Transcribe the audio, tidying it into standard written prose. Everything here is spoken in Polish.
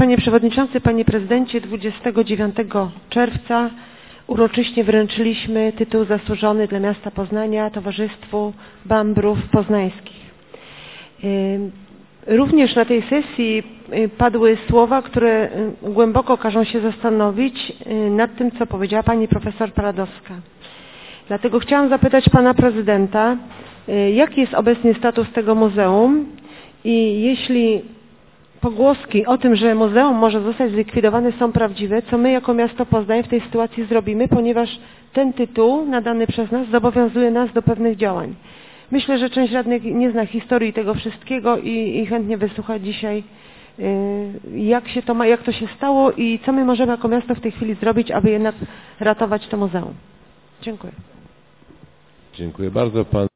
Panie Przewodniczący, Panie Prezydencie, 29 czerwca uroczyście wręczyliśmy tytuł zasłużony dla miasta Poznania Towarzystwu Bambrów Poznańskich. Również na tej sesji padły słowa, które głęboko każą się zastanowić nad tym, co powiedziała pani profesor Paradowska. Dlatego chciałam zapytać pana prezydenta, jaki jest obecnie status tego muzeum i jeśli pogłoski o tym, że muzeum może zostać zlikwidowane, są prawdziwe, co my jako miasto Poznań w tej sytuacji zrobimy, ponieważ ten tytuł nadany przez nas zobowiązuje nas do pewnych działań. Myślę, że część radnych nie zna historii tego wszystkiego i chętnie wysłucha dzisiaj, jak to się stało i co my możemy jako miasto w tej chwili zrobić, aby jednak ratować to muzeum. Dziękuję. Dziękuję bardzo. Pan